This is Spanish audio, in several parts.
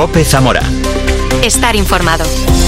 COPE Zamora. Estar informado.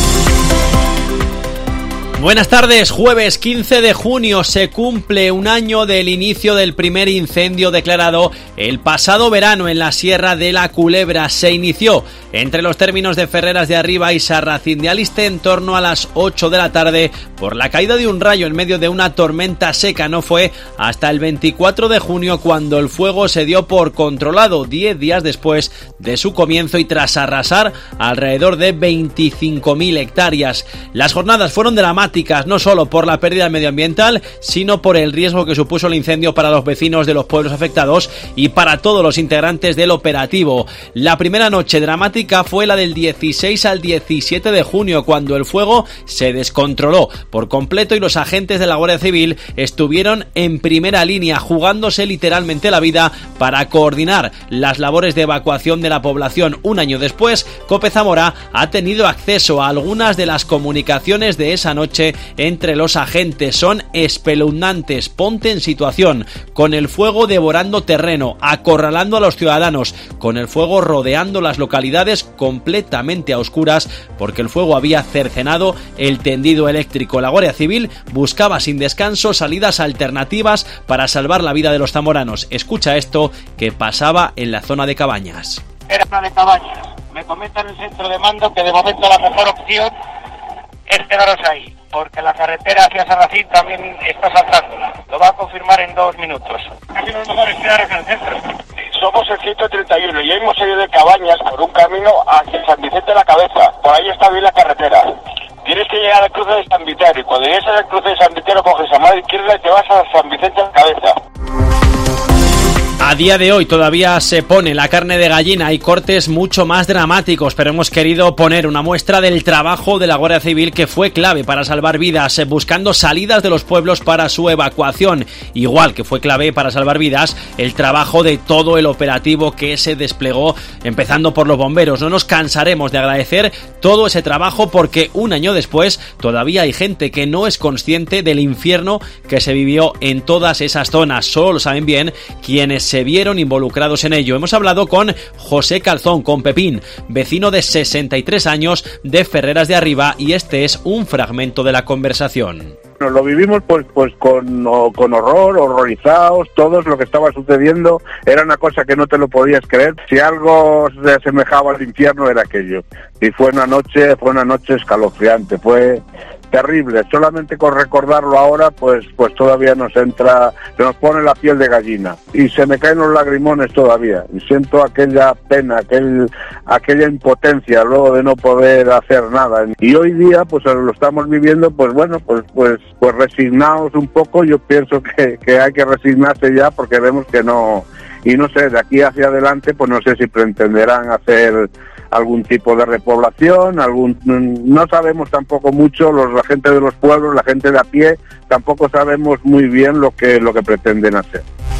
Buenas tardes, jueves 15 de junio se cumple un año del inicio del primer incendio declarado el pasado verano en la Sierra de la Culebra. Se inició entre los términos de Ferreras de Arriba y Sarracín de Aliste en torno a las 8 de la tarde por la caída de un rayo en medio de una tormenta seca. No fue hasta el 24 de junio cuando el fuego se dio por controlado, 10 días después de su comienzo y tras arrasar alrededor de 25.000 hectáreas. Las jornadas fueron dramáticas, no solo por la pérdida medioambiental, sino por el riesgo que supuso el incendio para los vecinos de los pueblos afectados y para todos los integrantes del operativo. La primera noche dramática fue la del 16 al 17 de junio, cuando el fuego se descontroló por completo y los agentes de la Guardia Civil estuvieron en primera línea, jugándose literalmente la vida para coordinar las labores de evacuación de la población. Un año después, COPE Zamora ha tenido acceso a algunas de las comunicaciones de esa noche entre los agentes. Son espeluznantes. Ponte en situación, con el fuego devorando terreno, acorralando a los ciudadanos, con el fuego rodeando las localidades completamente a oscuras porque el fuego había cercenado el tendido eléctrico. La Guardia Civil buscaba sin descanso salidas alternativas para salvar la vida de los zamoranos. Escucha esto que pasaba en la zona de Cabañas. Era una de Cabañas. Me comentan en el centro de mando que de momento la mejor opción es quedaros ahí, porque la carretera hacia Sarracín también está saltándola. Lo va a confirmar en 2 minutos. Casi lo mejor es quedaros en el centro. Somos el 131 y hemos salido de Cabañas por un camino hacia San Vicente de la Cabeza. Por ahí está bien la carretera. Tienes que llegar al cruce de San Vitero y cuando llegues al cruce de San Vitero coges a mano izquierda y te vas a San Vicente de la Cabeza. A día de hoy todavía se pone la carne de gallina, hay cortes mucho más dramáticos, pero hemos querido poner una muestra del trabajo de la Guardia Civil que fue clave para salvar vidas, buscando salidas de los pueblos para su evacuación, igual que fue clave para salvar vidas el trabajo de todo el operativo que se desplegó, empezando por los bomberos. No nos cansaremos de agradecer todo ese trabajo porque un año después todavía hay gente que no es consciente del infierno que se vivió en todas esas zonas. Solo lo saben bien quienes se vieron involucrados en ello. Hemos hablado con José Calzón, con Pepín, vecino de 63 años de Ferreras de Arriba, y este es un fragmento de la conversación. Nos lo vivimos pues con horror, horrorizados, todos. Lo que estaba sucediendo era una cosa que no te lo podías creer. Si algo se asemejaba al infierno era aquello. Y fue una noche escalofriante, fue terrible. Solamente con recordarlo ahora pues todavía se nos pone la piel de gallina y se me caen los lagrimones todavía y siento aquella pena, aquella impotencia luego de no poder hacer nada. Y hoy día pues lo estamos viviendo pues resignados un poco. Yo pienso que hay que resignarse ya porque vemos que no, y no sé, de aquí hacia adelante pues no sé si pretenderán hacer algún tipo de repoblación, no sabemos tampoco mucho, la gente de los pueblos, la gente de a pie, tampoco sabemos muy bien lo que pretenden hacer.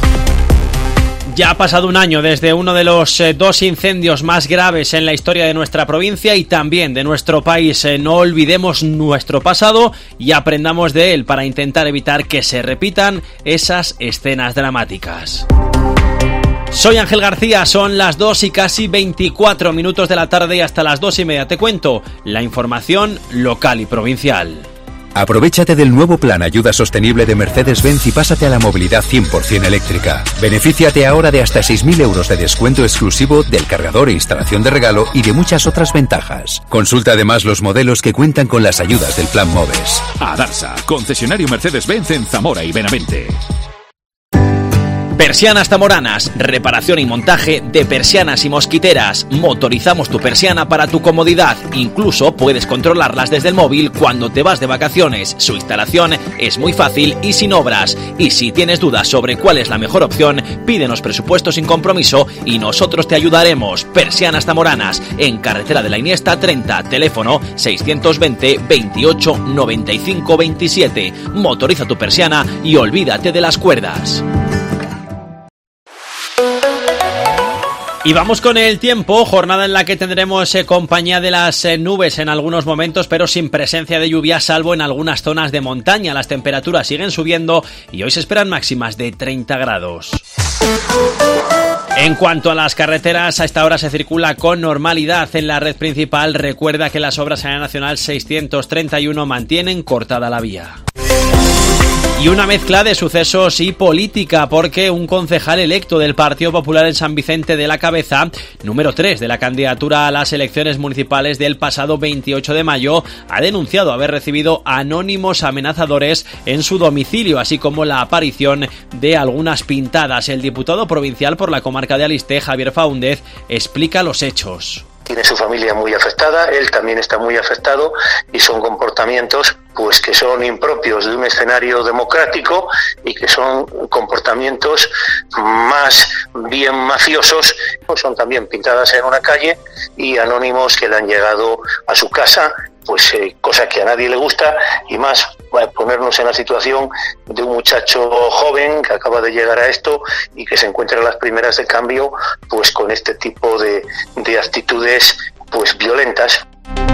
Ya ha pasado un año desde uno de los 2 incendios más graves en la historia de nuestra provincia y también de nuestro país. No olvidemos nuestro pasado y aprendamos de él para intentar evitar que se repitan esas escenas dramáticas. Soy Ángel García, son las 2 y casi 24 minutos de la tarde y hasta las 2:30 te cuento la información local y provincial. Aprovéchate del nuevo plan Ayuda Sostenible de Mercedes-Benz y pásate a la movilidad 100% eléctrica. Benefíciate ahora de hasta 6.000 euros de descuento exclusivo del cargador e instalación de regalo y de muchas otras ventajas. Consulta además los modelos que cuentan con las ayudas del plan MOVES. Adarsa, concesionario Mercedes-Benz en Zamora y Benavente. Persianas Zamoranas, reparación y montaje de persianas y mosquiteras. Motorizamos tu persiana para tu comodidad. Incluso puedes controlarlas desde el móvil cuando te vas de vacaciones. Su instalación es muy fácil y sin obras. Y si tienes dudas sobre cuál es la mejor opción, pídenos presupuesto sin compromiso y nosotros te ayudaremos. Persianas Zamoranas, en Carretera de la Iniesta 30, teléfono 620 28 95 27. Motoriza tu persiana y olvídate de las cuerdas. Y vamos con el tiempo, jornada en la que tendremos compañía de las nubes en algunos momentos, pero sin presencia de lluvia, salvo en algunas zonas de montaña. Las temperaturas siguen subiendo y hoy se esperan máximas de 30 grados. En cuanto a las carreteras, a esta hora se circula con normalidad en la red principal. Recuerda que las obras en la Nacional 631 mantienen cortada la vía. Y una mezcla de sucesos y política, porque un concejal electo del Partido Popular en San Vicente de la Cabeza, número 3 de la candidatura a las elecciones municipales del pasado 28 de mayo, ha denunciado haber recibido anónimos amenazadores en su domicilio, así como la aparición de algunas pintadas. El diputado provincial por la comarca de Aliste, Javier Faúndez, explica los hechos. Tiene su familia muy afectada, él también está muy afectado y son comportamientos pues que son impropios de un escenario democrático y que son comportamientos más bien mafiosos. Son también pintadas en una calle y anónimos que le han llegado a su casa, pues cosa que a nadie le gusta, y más ponernos en la situación de un muchacho joven que acaba de llegar a esto y que se encuentra en las primeras de cambio pues con este tipo de actitudes pues violentas.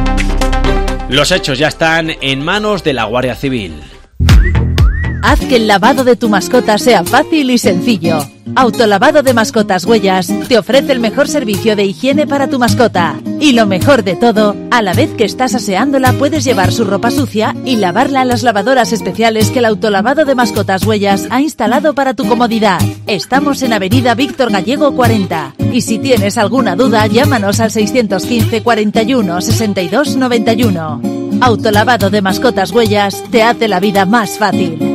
Los hechos ya están en manos de la Guardia Civil. Haz que el lavado de tu mascota sea fácil y sencillo. Autolavado de Mascotas Huellas te ofrece el mejor servicio de higiene para tu mascota. Y lo mejor de todo, a la vez que estás aseándola puedes llevar su ropa sucia y lavarla a las lavadoras especiales que el Autolavado de Mascotas Huellas ha instalado para tu comodidad. Estamos en Avenida Víctor Gallego 40. Y si tienes alguna duda, llámanos al 615 41 62 91. Autolavado de Mascotas Huellas te hace la vida más fácil.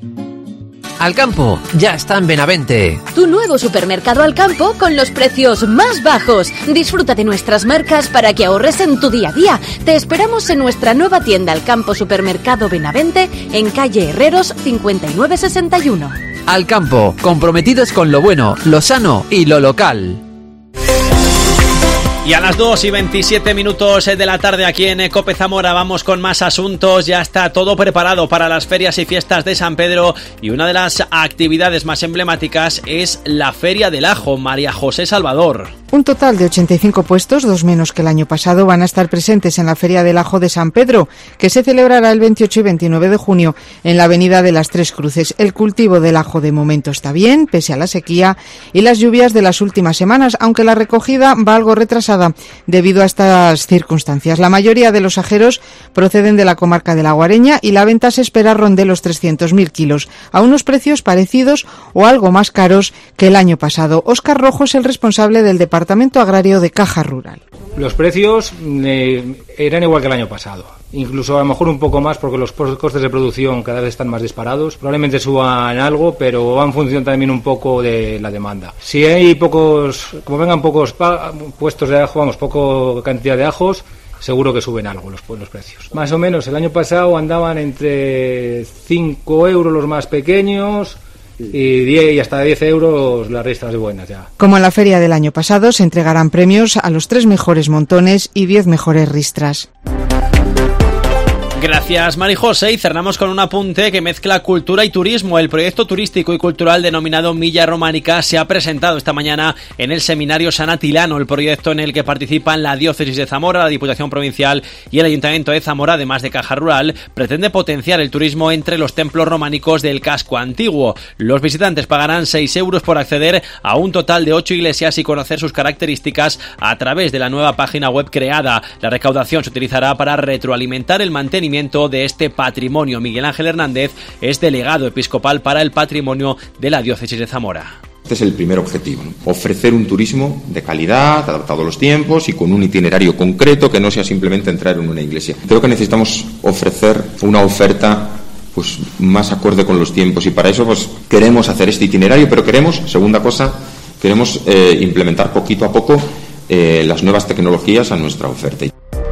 Alcampo ya está en Benavente. Tu nuevo supermercado Alcampo con los precios más bajos. Disfruta de nuestras marcas para que ahorres en tu día a día. Te esperamos en nuestra nueva tienda Alcampo Supermercado Benavente en calle Herreros 5961. Alcampo, comprometidos con lo bueno, lo sano y lo local. Y a las 2:27 de la tarde aquí en COPE Zamora vamos con más asuntos. Ya está todo preparado para las ferias y fiestas de San Pedro y una de las actividades más emblemáticas es la Feria del Ajo. María José Salvador. Un total de 85 puestos, 2 menos que el año pasado, van a estar presentes en la Feria del Ajo de San Pedro, que se celebrará el 28 y 29 de junio en la Avenida de las Tres Cruces. El cultivo del ajo de momento está bien, pese a la sequía y las lluvias de las últimas semanas, aunque la recogida va algo retrasada debido a estas circunstancias. La mayoría de los ajeros proceden de la comarca de La Guareña y la venta se espera ronde los 300.000 kilos, a unos precios parecidos o algo más caros que el año pasado. Óscar Rojo es el responsable del Departamento Agrario de Caja Rural. Los precios eran igual que el año pasado, incluso a lo mejor un poco más porque los costes de producción cada vez están más disparados. Probablemente suban algo, pero va en función también un poco de la demanda. Si hay como vengan pocos puestos de ajo, poca cantidad de ajos, seguro que suben algo los precios. Más o menos el año pasado andaban entre 5 euros los más pequeños y 10 y hasta 10 euros las ristras buenas ya. Como en la feria del año pasado, se entregarán premios a los 3 mejores montones y 10 mejores ristras. Gracias, Mari José, y cerramos con un apunte que mezcla cultura y turismo. El proyecto turístico y cultural denominado Milla Románica se ha presentado esta mañana en el Seminario San Atilano, el proyecto en el que participan la Diócesis de Zamora, la Diputación Provincial y el Ayuntamiento de Zamora, además de Caja Rural, pretende potenciar el turismo entre los templos románicos del casco antiguo. Los visitantes pagarán 6 euros por acceder a un total de 8 iglesias y conocer sus características a través de la nueva página web creada. La recaudación se utilizará para retroalimentar el mantenimiento de este patrimonio. Miguel Ángel Hernández es delegado episcopal para el patrimonio de la Diócesis de Zamora. Este es el primer objetivo, ¿no? Ofrecer un turismo de calidad, adaptado a los tiempos y con un itinerario concreto que no sea simplemente entrar en una iglesia. Creo que necesitamos ofrecer una oferta pues más acorde con los tiempos y para eso pues queremos hacer este itinerario, pero queremos implementar poquito a poco las nuevas tecnologías a nuestra oferta.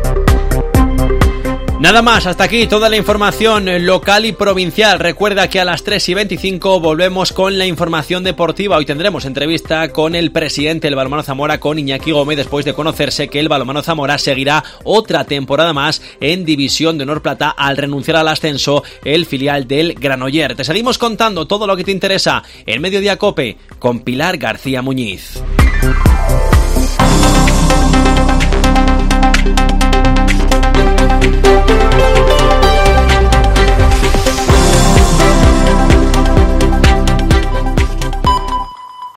Nada más, hasta aquí toda la información local y provincial. Recuerda que a las 3:25 volvemos con la información deportiva. Hoy tendremos entrevista con el presidente del Balonmano Zamora, con Iñaki Gómez, después de conocerse que el Balonmano Zamora seguirá otra temporada más en División de Honor Plata al renunciar al ascenso el filial del Granollers. Te seguimos contando todo lo que te interesa en Mediodía COPE con Pilar García Muñiz.